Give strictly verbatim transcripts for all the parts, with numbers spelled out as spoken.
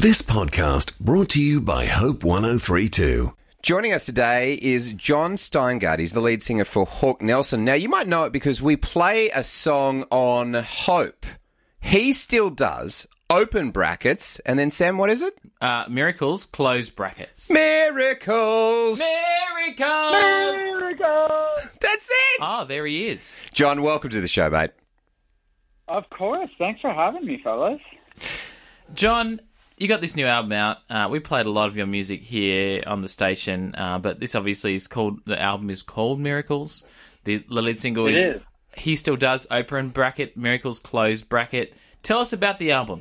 This podcast brought to you by Hope one oh three point two. Joining us today is John Steingart. He's the lead singer for Hawk Nelson. Now, you might know it because we play a song on Hope. He still does, open brackets, and then, Sam, what is it? Uh, miracles, close brackets. Miracles! Miracles! Miracles! That's it! Oh, there he is. John, welcome to the show, mate. Of course. Thanks for having me, fellas. John, you got this new album out. Uh, we played a lot of your music here on the station, uh, but this obviously is called, the album is called Miracles. The, the lead single It is, is. He Still Does, open bracket, Miracles, close bracket. Tell us about the album.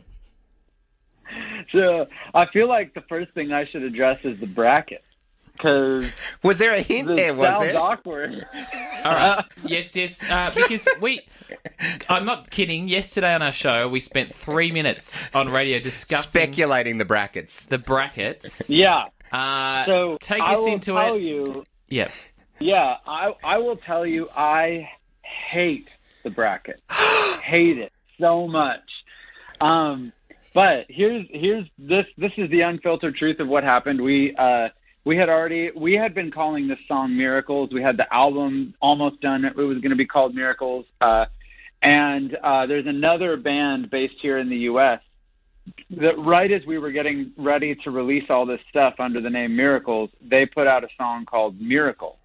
So I feel like the first thing I should address is the bracket. Because Was there a hint it there, was sounds there? awkward. All right. yes, yes. Uh, because we, I'm not kidding. Yesterday on our show, we spent three minutes on radio discussing Speculating the brackets. the brackets. Yeah. Uh, So take I us will into tell it. you, Yeah. yeah, I, I will tell you I hate the bracket. Hate it so much. Um, but here's here's this this is the unfiltered truth of what happened. We uh we had already we had been calling this song Miracles. We had the album almost done. It was going to be called Miracles. Uh, and uh, there's another band based here in the U S that right as we were getting ready to release all this stuff under the name Miracles, they put out a song called Miracle.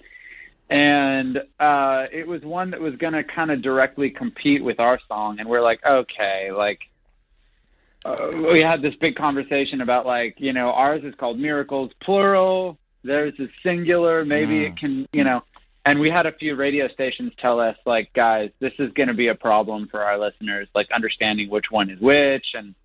And uh, it was one that was going to kind of directly compete with our song. And we're like, okay, like, uh, we had this big conversation about, like, you know, ours is called Miracles, plural. Theirs is singular. Maybe Mm. it can, you know. And we had a few radio stations tell us, like, guys, this is going to be a problem for our listeners, like, understanding which one is which. And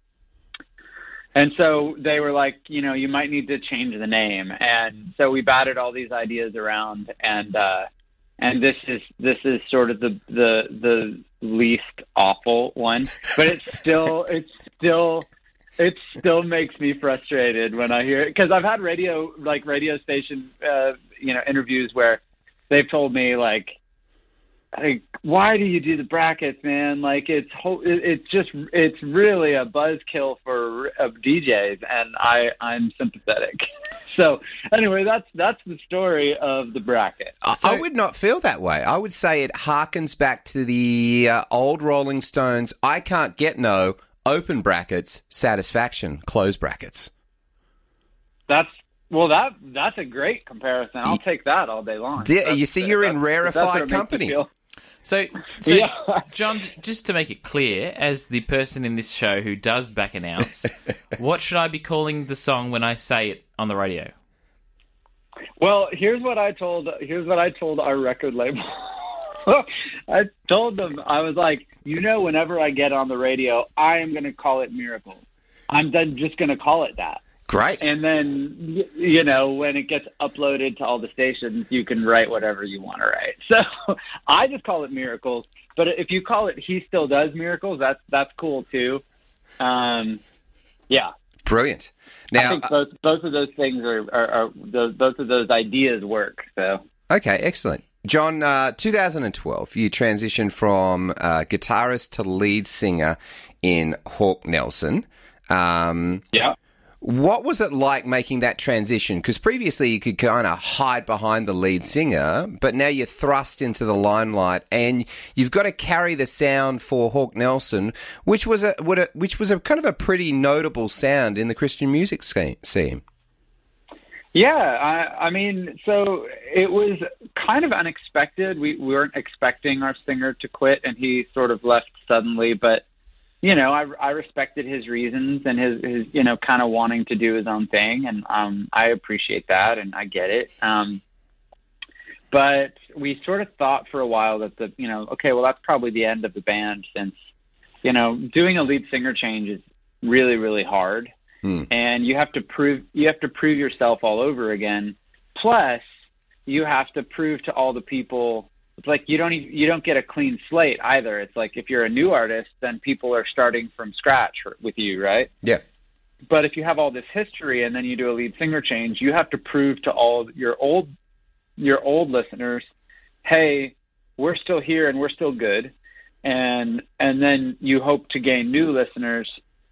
and so they were like, you know, you might need to change the name. And so we batted all these ideas around, and uh, and this is this is sort of the the the least awful one, but it's still it's still it still makes me frustrated when I hear it, because I've had radio like radio station uh, you know interviews where they've told me, like, like, why do you do the brackets, man? Like, it's ho- it's just it's really a buzzkill for uh, D Js, and I I'm sympathetic. So anyway, that's that's the story of the bracket. I, I would not feel that way. I would say it harkens back to the uh, old Rolling Stones, I can't get no, open brackets, satisfaction, close brackets. That's well, that that's a great comparison. I'll take that all day long. Yeah, That's- you see, you're in that's- that's rarefied what it makes me company. feel. So, so Yeah. John, just to make it clear, as the person in this show who does back announce, what should I be calling the song when I say it on the radio? Well, here's what I told. Here's what I told our record label. I told them, I was like, you know, whenever I get on the radio, I am going to call it Miracle. I'm then just going to call it that. Great. And then, y- you know, when it gets uploaded to all the stations, you can write whatever you want to write. So I just call it Miracles. But if you call it He Still Does Miracles, that's that's cool too. Um, yeah. Brilliant. I Now, think both both of those things are, are, are those, both of those ideas work. So okay, excellent. John, uh, two thousand twelve, you transitioned from uh, guitarist to lead singer in Hawk Nelson. Um, yeah. What was it like making that transition? Because previously you could kind of hide behind the lead singer, but now you're thrust into the limelight, and you've got to carry the sound for Hawk Nelson, which was a, what a which was a kind of a pretty notable sound in the Christian music scene. Yeah, I, I mean, so it was kind of unexpected. We, we weren't expecting our singer to quit, and he sort of left suddenly, but you know, I, I respected his reasons and his, his you know, kind of wanting to do his own thing. And um, I appreciate that, and I get it. Um, but we sort of thought for a while that, the you know, okay, well, that's probably the end of the band, since, you know, doing a lead singer change is really, really hard. Hmm. And you have to prove you have to prove yourself all over again. Plus, you have to prove to all the people. It's like you don't even, you don't get a clean slate either. It's like if you're a new artist, then people are starting from scratch with you, right? Yeah. But if you have all this history and then you do a lead singer change, you have to prove to all your old your old listeners, hey, we're still here and we're still good. And and then you hope to gain new listeners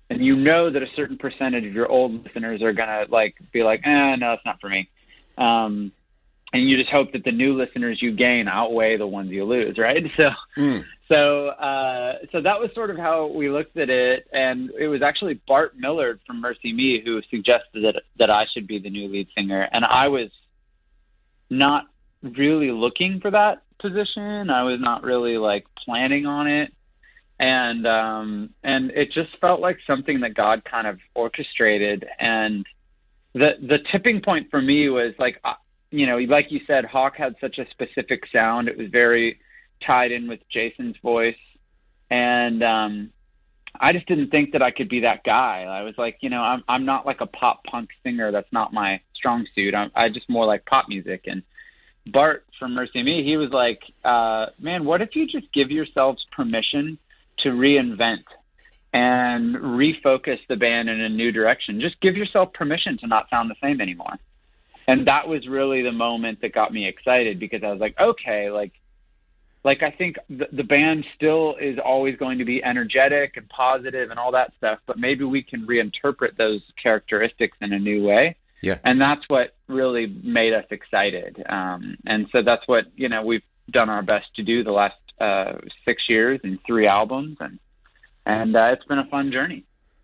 and you know that a certain percentage of your old listeners are going to like be like, eh, no, it's not for me. Um, and you just hope that the new listeners you gain outweigh the ones you lose, right? So, mm. so, uh, so that was sort of how we looked at it. And it was actually Bart Millard from Mercy Me who suggested that, that I should be the new lead singer. And I was not really looking for that position. I was not really like planning on it. And, um, and it just felt like something that God kind of orchestrated. And the, the tipping point for me was like, you know, like you said, Hawk had such a specific sound. It was very tied in with Jason's voice. And, um, I just didn't think that I could be that guy. I was like, you know, I'm, I'm not like a pop punk singer. That's not my strong suit. I'm, I just more like pop music. And Bart from Mercy Me, he was like, uh, man, what if you just give yourselves permission to reinvent and refocus the band in a new direction? Just give yourself permission to not sound the same anymore. And that was really the moment that got me excited, because I was like, okay, like, like I think the, the band still is always going to be energetic and positive and all that stuff, but maybe we can reinterpret those characteristics in a new way. Yeah. And that's what really made us excited. Um, and so that's what, you know, we've done our best to do the last uh, six years and three albums. And, and uh, it's been a fun journey.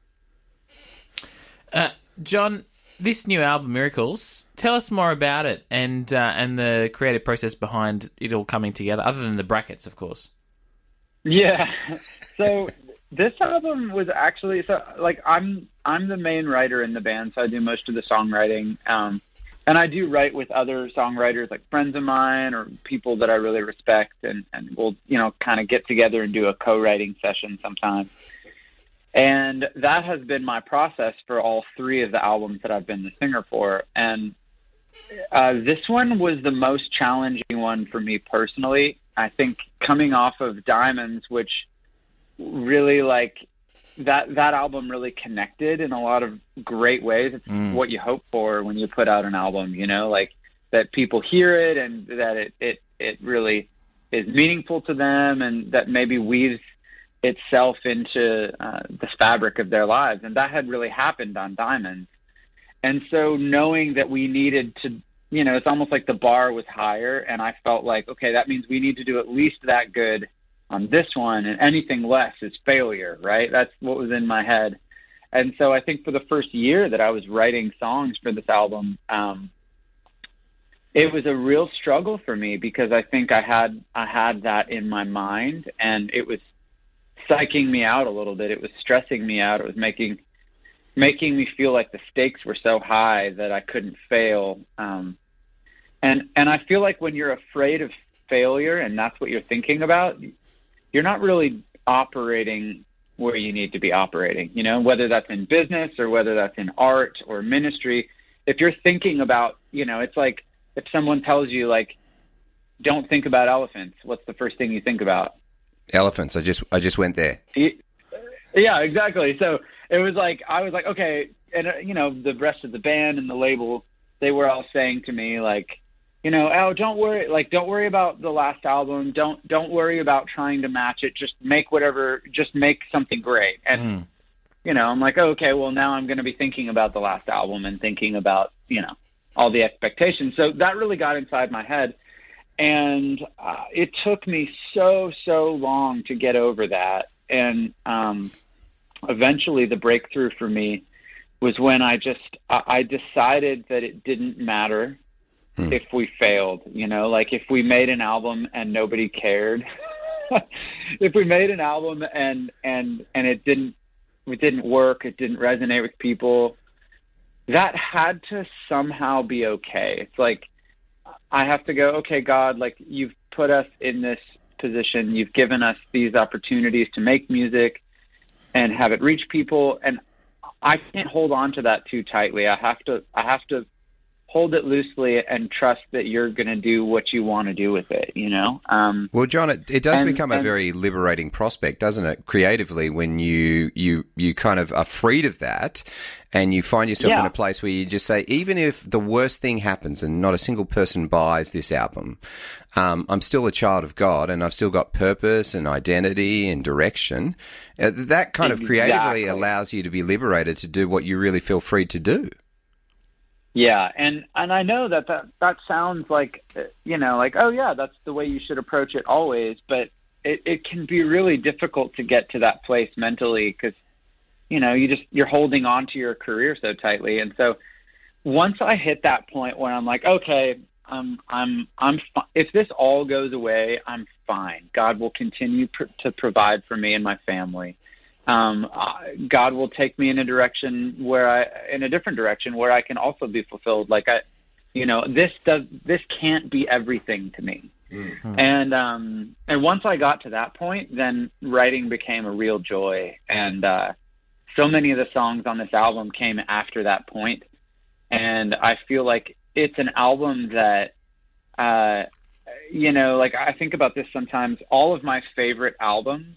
Uh, John, this new album, Miracles, tell us more about it and uh, and the creative process behind it all coming together, other than the brackets, of course. Yeah. So this album was actually, so like I'm I'm the main writer in the band, so I do most of the songwriting. Um, and I do write with other songwriters, like friends of mine or people that I really respect, and, and we'll, you know, kind of get together and do a co-writing session sometimes. And that has been my process for all three of the albums that I've been the singer for. And uh, this one was the most challenging one for me personally. I think coming off of Diamonds, which really like that, that album really connected in a lot of great ways. It's mm. what you hope for when you put out an album, you know, like that people hear it and that it, it, it really is meaningful to them, and that maybe weaves itself into uh, the fabric of their lives. And that had really happened on Diamonds. And so knowing that we needed to, you know, it's almost like the bar was higher, and I felt like, okay, that means we need to do at least that good on this one, and anything less is failure, right? That's what was in my head. And so I think for the first year that I was writing songs for this album, um, it was a real struggle for me, because I think I had, I had that in my mind, and it was psyching me out a little bit. It was stressing me out. It was making making me feel like the stakes were so high that I couldn't fail. Um, and and I feel like when you're afraid of failure and that's what you're thinking about, you're not really operating where you need to be operating, you know, whether that's in business or whether that's in art or ministry. If you're thinking about, you know, it's like if someone tells you, like, don't think about elephants, what's the first thing you think about? Elephants. I just I just went there. Yeah, exactly. So it was like, I was like, okay. And, uh, you know, the rest of the band and the label, they were all saying to me, like, you know, oh, don't worry. Like, don't worry about the last album. Don't don't worry about trying to match it. Just make whatever, just make something great. And, mm. you know, I'm like, oh, okay, well, now I'm going to be thinking about the last album and thinking about, you know, all the expectations. So that really got inside my head. And uh, it took me so, so long to get over that. And um, eventually the breakthrough for me was when I just, I decided that it didn't matter hmm. if we failed, you know, like if we made an album and nobody cared, if we made an album and, and, and it didn't, it didn't work, it didn't resonate with people, that had to somehow be okay. It's like, I have to go, okay, God, like you've put us in this position. You've given us these opportunities to make music and have it reach people. And I can't hold on to that too tightly. I have to, I have to hold it loosely and trust that you're going to do what you want to do with it, you know? Um, Well, John, it, it does and- become a and- very liberating prospect, doesn't it, creatively, when you, you, you kind of are freed of that and you find yourself Yeah. in a place where you just say, even if the worst thing happens and not a single person buys this album, um, I'm still a child of God and I've still got purpose and identity and direction. Uh, that kind of creatively Exactly. allows you to be liberated to do what you really feel free to do. Yeah, and and I know that that, that sounds like, uh, you know, like, oh, yeah, that's the way you should approach it always, but it, it can be really difficult to get to that place mentally because, you know, you just, you're holding on to your career so tightly. And so once I hit that point where I'm like, okay, I'm, I'm, I'm, fi- if this all goes away, I'm fine. God will continue pr- to provide for me and my family. Um, uh, God will take me in a direction where I, in a different direction where I can also be fulfilled. Like I, you know, this does, this can't be everything to me. Mm-hmm. And, um, and once I got to that point, then writing became a real joy. And, uh, so many of the songs on this album came after that point. And I feel like it's an album that, uh, you know, like I think about this sometimes, all of my favorite albums,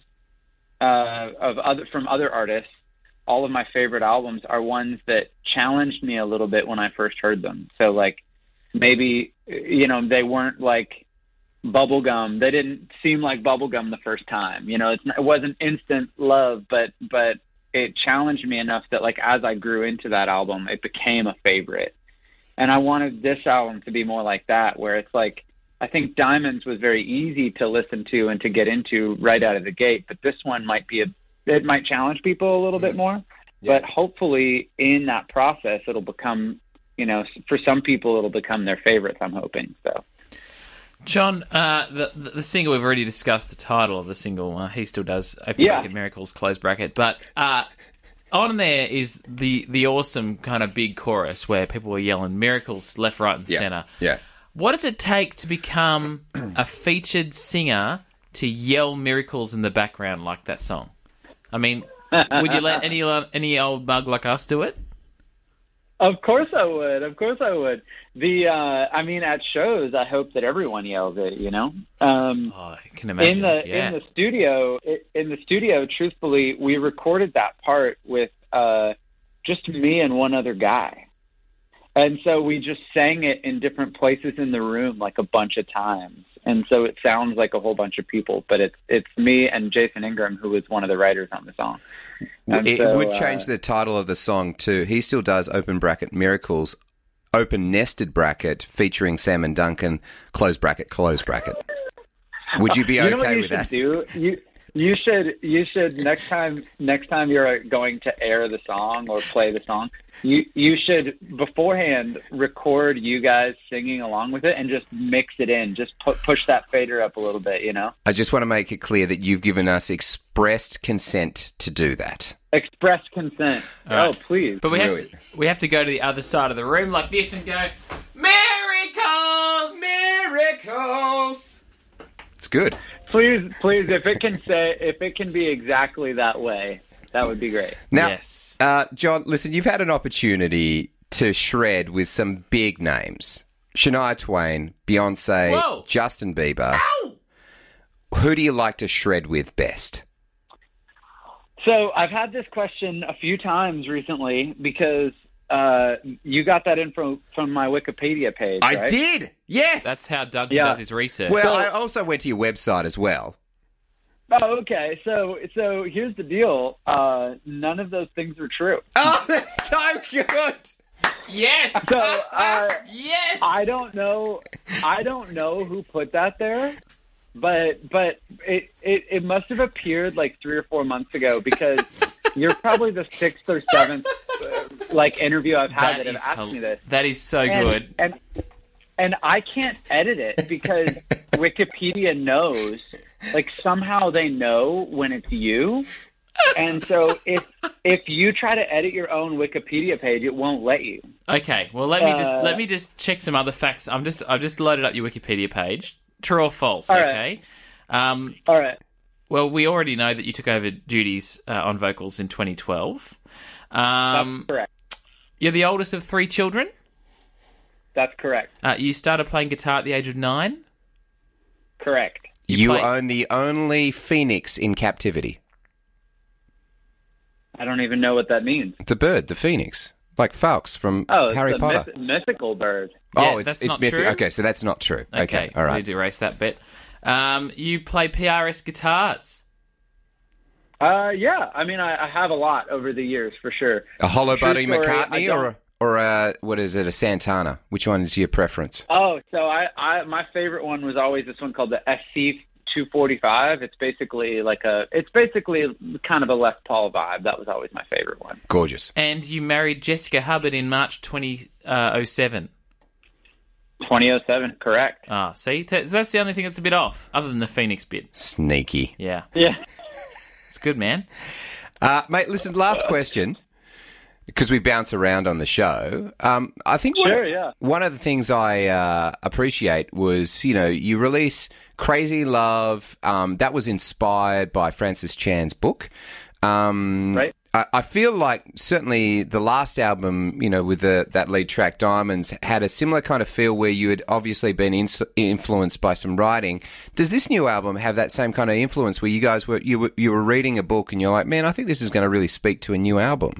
Uh, of other from other artists, all of my favorite albums are ones that challenged me a little bit when I first heard them. So like maybe, you know, they weren't like bubblegum. They didn't seem like bubblegum the first time. You know, it's, it wasn't instant love, but but it challenged me enough that like as I grew into that album, it became a favorite. And I wanted this album to be more like that, where it's like, I think Diamonds was very easy to listen to and to get into right out of the gate, but this one might be a, it might challenge people a little bit more, yeah. But hopefully in that process, it'll become, you know, for some people, it'll become their favorites, I'm hoping. So, John, uh, the, the the single, we've already discussed the title of the single. Uh, he still does open yeah. bracket miracles, close bracket, but, uh, on there is the, the awesome kind of big chorus where people were yelling miracles left, right, and yeah. center. Yeah. What does it take to become a featured singer to yell miracles in the background like that song? I mean, would you let any any old mug like us do it? Of course I would. Of course I would. The, uh, I mean, at shows, I hope that everyone yells it, you know? Um, oh, I can imagine. In the, yeah. in the studio, in the studio, truthfully, we recorded that part with uh, just me and one other guy. And so we just sang it in different places in the room like a bunch of times. And so it sounds like a whole bunch of people, but it's it's me and Jason Ingram, who was one of the writers on the song. And it so, would change uh, the title of the song too. He still does open bracket miracles, open nested bracket featuring Sam and Duncan, close bracket, close bracket. Would you be you okay know what you with should that? Do? You you should you should next time next time you're going to air the song or play the song, you you should beforehand record you guys singing along with it and just mix it in. Just pu- push that fader up a little bit, you know. I just want to make it clear that you've given us expressed consent to do that. Express consent. All right. Oh, please. But we have Really? to, we have to go to the other side of the room like this and go, miracles! Miracles! It's good. Please, please, if it can say, if it can be exactly that way, that would be great. Now, Yes. uh, John, listen, you've had an opportunity to shred with some big names. Shania Twain, Beyonce, Whoa. Justin Bieber. Ow! Who do you like to shred with best? So I've had this question a few times recently because uh, you got that info from my Wikipedia page, I right? did, yes. That's how Duncan Yeah. does his research. well, So- I also went to your website as well. Oh, okay. So, so here's the deal. Uh, none of those things are true. Oh, that's so good. yes! So, uh, yes! I don't know. I don't know who put that there, but but it, it, it must have appeared like three or four months ago because you're probably the sixth or seventh uh, like interview I've had that, That have is asked hel- me this. That is so and, good. And and I can't edit it because Wikipedia knows. Like somehow they know when it's you. And so if if you try to edit your own Wikipedia page, it won't let you. Okay, well let me just Uh, let me just check some other facts. I'm just I've just loaded up your Wikipedia page. True or false? All right. Okay. Um, All right. well, we already know that you took over duties uh, on vocals in twenty twelve. Um, That's correct. you're the oldest of three children. that's correct. Uh, you started playing guitar at the age of nine? Correct. You You play- own the only phoenix in captivity. I don't even know what that means. The bird, the phoenix. Like Fawkes from Oh, Harry it's a Potter. myth- mythical bird. Yeah, oh, it's, that's it's not mythic. true? Okay, so that's not true. Okay, Okay, all we right. need to erase that bit. Um, you play P R S guitars. Uh, yeah. I mean, I, I have a lot over the years, for sure. A hollow True body story, McCartney I or don't- or a, what is it, a Santana? Which one is your preference? Oh, so I, I my favorite one was always this one called the S C two forty-five. It's basically like a, it's basically kind of a Les Paul vibe. That was always my favorite one. Gorgeous. And you married Jessica Hubbard in March twenty oh seven. twenty oh seven, correct. Ah, see? Th- that's the only thing that's a bit off, other than the Phoenix bit. Sneaky. Yeah. Yeah. It's good, man. Uh, mate, listen, last question, because we bounce around on the show. Um, I think one, Sure, of, yeah. one of the things I uh, appreciate was, you know, you release Crazy Love. Um, that was inspired by Francis Chan's book. Um, Right. I, I feel like certainly the last album, you know, with the, that lead track Diamonds, had a similar kind of feel where you had obviously been in, influenced by some writing. Does this new album have that same kind of influence where you guys were you were you were reading a book and you're like, man, I think this is going to really speak to a new album?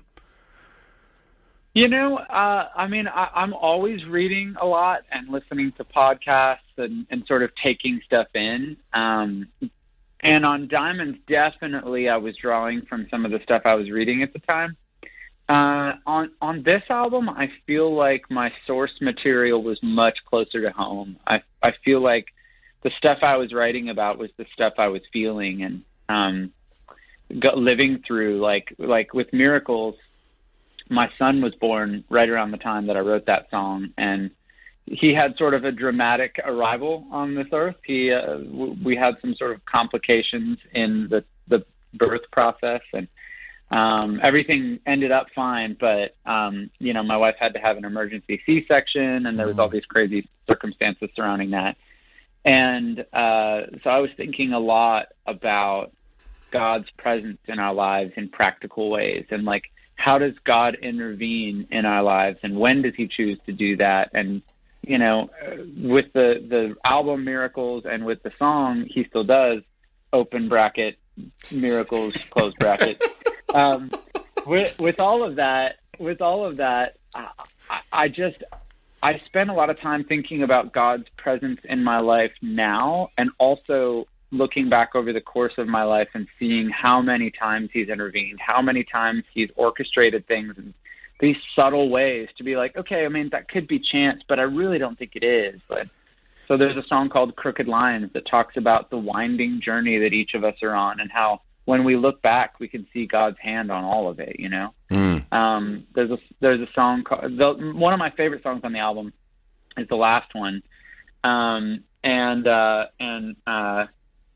You know, uh, I mean, I, I'm always reading a lot and listening to podcasts and, and sort of taking stuff in. Um, and on Diamonds, definitely I was drawing from some of the stuff I was reading at the time. Uh, on on this album, I feel like my source material was much closer to home. I I feel like the stuff I was writing about was the stuff I was feeling and um, go, living through. Like like with Miracles, my son was born right around the time that I wrote that song, and he had sort of a dramatic arrival on this earth. He, uh, w- we had some sort of complications in the, the birth process, and um, everything ended up fine. But, um, you know, my wife had to have an emergency C-section, and there was all these crazy circumstances surrounding that. And uh, so I was thinking a lot about God's presence in our lives in practical ways, and like, how does God intervene in our lives, and when does he choose to do that? And, you know, with the, the album Miracles and with the song, he still does, open bracket, miracles, close bracket. Um, with, with all of that, with all of that, I, I just, I spend a lot of time thinking about God's presence in my life now, and also looking back over the course of my life and seeing how many times he's intervened, how many times he's orchestrated things in these subtle ways to be like, okay, I mean, that could be chance, but I really don't think it is. But so there's a song called Crooked Lines that talks about the winding journey that each of us are on, and how when we look back, we can see God's hand on all of it, you know? Mm. Um, there's a, there's a song called, the, one of my favorite songs on the album is the last one. Um, and, uh, and, uh,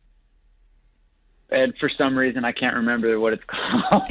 and for some reason I can't remember what it's called.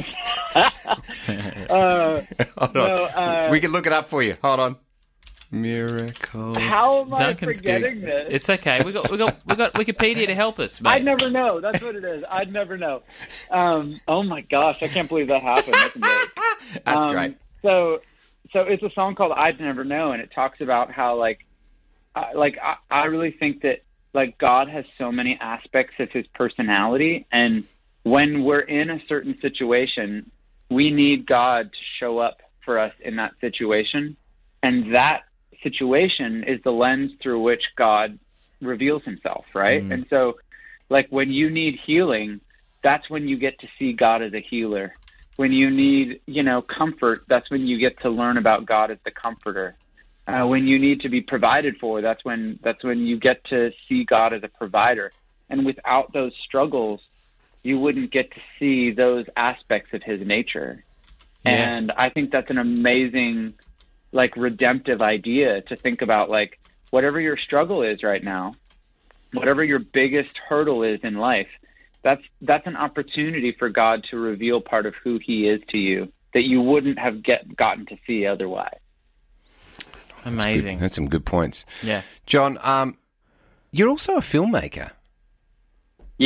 uh, Hold no, on. uh, we can look it up for you. Hold on. Miracles. how am I Duncan's forgetting good. this? It's okay. We got we got we got Wikipedia to help us, mate. I'd never know. That's what it is. I'd never know. Um, oh my gosh, I can't believe that happened. That's amazing. That's Um, great. So, so it's a song called "I'd Never Know," and it talks about how, like, uh, like I, I really think that like God has so many aspects of His personality, and when we're in a certain situation, we need God to show up for us in that situation, and that situation is the lens through which God reveals Himself, right? Mm. And so, like, when you need healing, that's when you get to see God as a healer. When you need, you know, comfort, that's when you get to learn about God as the comforter. Uh, when you need to be provided for, that's when that's when you get to see God as a provider. And without those struggles, you wouldn't get to see those aspects of His nature. Yeah. And I think that's an amazing, like, redemptive idea to think about, like, whatever your struggle is right now, whatever your biggest hurdle is in life, that's that's an opportunity for God to reveal part of who He is to you that you wouldn't have get gotten to see otherwise. Amazing. That's some good points. Yeah. John, um, you're also a filmmaker. Yeah,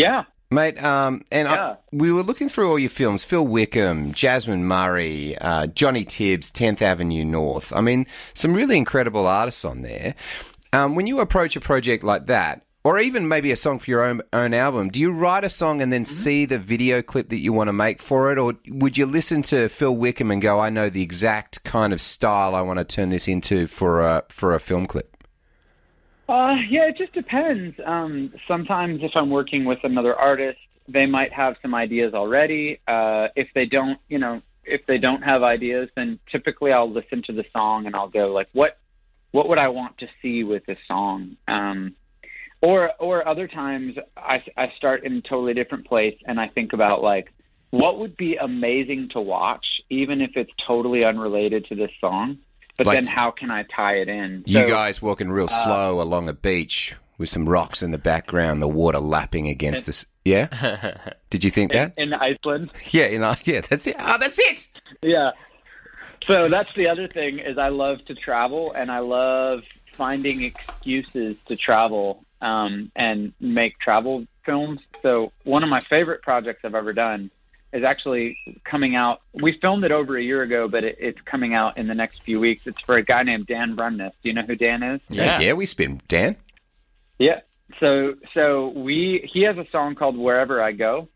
Mate, um, and Yeah. I, we were looking through all your films, Phil Wickham, Jasmine Murray, uh, Johnny Tibbs, tenth Avenue North. I mean, some really incredible artists on there. Um, when you approach a project like that, or even maybe a song for your own, own album, do you write a song and then mm-hmm. see the video clip that you want to make for it? Or would you listen to Phil Wickham and go, I know the exact kind of style I want to turn this into for a, for a film clip? Uh, yeah, it just depends. Um, sometimes if I'm working with another artist, they might have some ideas already. Uh, if they don't, you know, if they don't have ideas, then typically I'll listen to the song and I'll go like, what, what would I want to see with this song? Um, or, or other times I, I start in a totally different place and I think about like, what would be amazing to watch, even if it's totally unrelated to this song? But like, then how can I tie it in? You so, guys walking real uh, slow along a beach with some rocks in the background, the water lapping against this. Yeah? Did you think that? In, in Iceland? Yeah, in, yeah, that's it. Oh, that's it! Yeah. So that's the other thing is I love to travel, and I love finding excuses to travel um, and make travel films. So one of my favorite projects I've ever done is actually coming out. We filmed it over a year ago, but it, it's coming out in the next few weeks. It's for a guy named Dan Brumness. Do you know who Dan is? Yeah, yeah, we spin Dan. Yeah. So so we he has a song called Wherever I Go,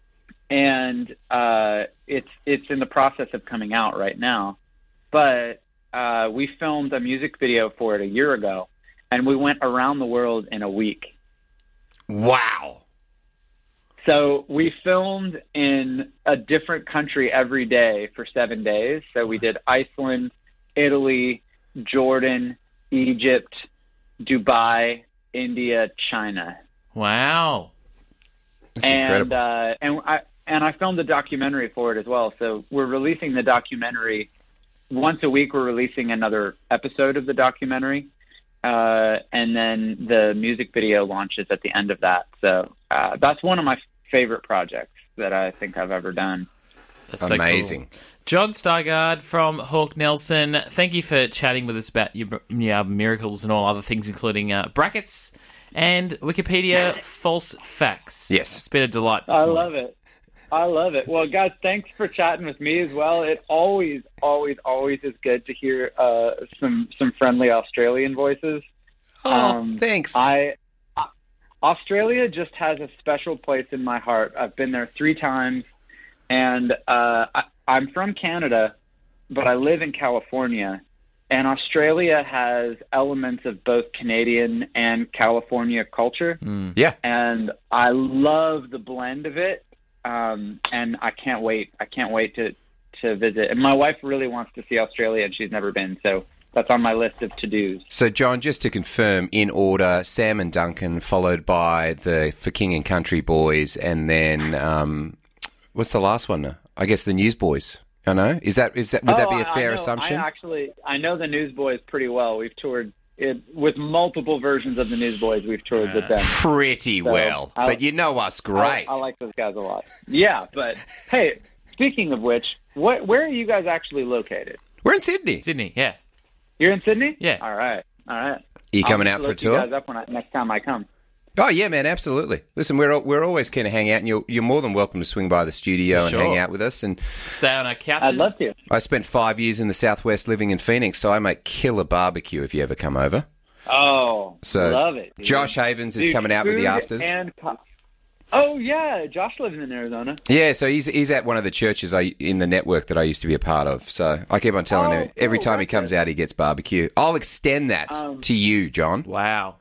and uh, it's it's in the process of coming out right now. But uh, we filmed a music video for it a year ago, and we went around the world in a week. Wow. So we filmed in a different country every day for seven days. So we did Iceland, Italy, Jordan, Egypt, Dubai, India, China. Wow. That's and, incredible. Uh, and I and I filmed a documentary for it as well. So we're releasing the documentary once a week. We're releasing another episode of the documentary. Uh, and then the music video launches at the end of that. So uh, that's one of my favorite projects that I think I've ever done. That's so amazing. Cool. John Stargard from Hawk Nelson, thank you for chatting with us about your new album Miracles and all other things, including uh, brackets and Wikipedia false facts. Yes. It's been a delight this I morning. love it. I love it. Well, guys, thanks for chatting with me as well. It always, always, always is good to hear uh, some some friendly Australian voices. Oh, Um, thanks. I uh, Australia just has a special place in my heart. I've been there three times, and uh, I, I'm from Canada, but I live in California. And Australia has elements of both Canadian and California culture, Mm. Yeah. and I love the blend of it. Um, and I can't wait. I can't wait to to visit. And my wife really wants to see Australia, and she's never been, so that's on my list of to-dos. So, John, just to confirm, in order, Sam and Duncan, followed by the For King and Country Boys, and then um, what's the last one? I guess the Newsboys. I know. Is that is that would that Oh, be a I- fair I know, assumption? I actually I know the Newsboys pretty well. We've toured it with multiple versions of the Newsboys. We've toured with them. Pretty So, well, I'll- but you know us great. I, I like those guys a lot. Yeah, but hey, speaking of which, what where are you guys actually located? We're in Sydney. Sydney, yeah. You're in Sydney? Yeah. All right. All right. Are you I'll coming have out to for a look you tour? guys up when I, next time I come. Oh yeah, man, absolutely. Listen, we're we're always keen to hang out, and you're you're more than welcome to swing by the studio Sure. and hang out with us. And Stay on our couches. I'd love to. I spent five years in the Southwest living in Phoenix, so I make killer barbecue if you ever come over. Oh, So love it. Dude. Josh Havens is Dude, coming out with the food afters. And co- oh yeah, Josh lives in Arizona. Yeah, so he's he's at one of the churches I in the network that I used to be a part of. So I keep on telling Oh, him every cool, time he that's comes it. out, he gets barbecue. I'll extend that Um, to you, John. Wow.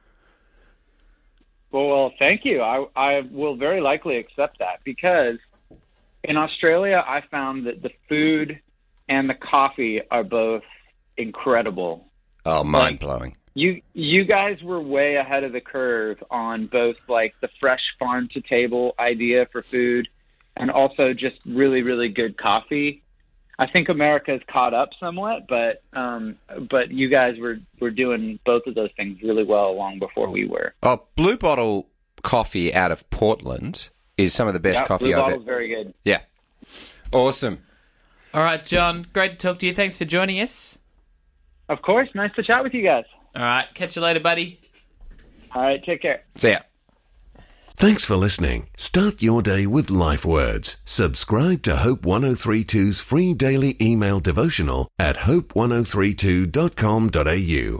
Well, well, thank you. I I will very likely accept that because in Australia, I found that the food and the coffee are both incredible. Oh, mind blowing. You you guys were way ahead of the curve on both like the fresh farm to table idea for food and also just really, really good coffee. I think America's caught up somewhat, but um, but you guys were, were doing both of those things really well long before we were. Oh, Blue Bottle coffee out of Portland is some of the best Yeah, coffee Blue I've Bottle's ever. very good. Yeah, awesome. All right, John, great to talk to you. Thanks for joining us. Of course, nice to chat with you guys. All right, catch you later, buddy. All right, take care. See ya. Thanks for listening. Start your day with Life Words. Subscribe to Hope one oh three two's free daily email devotional at hope ten thirty-two dot com dot a u.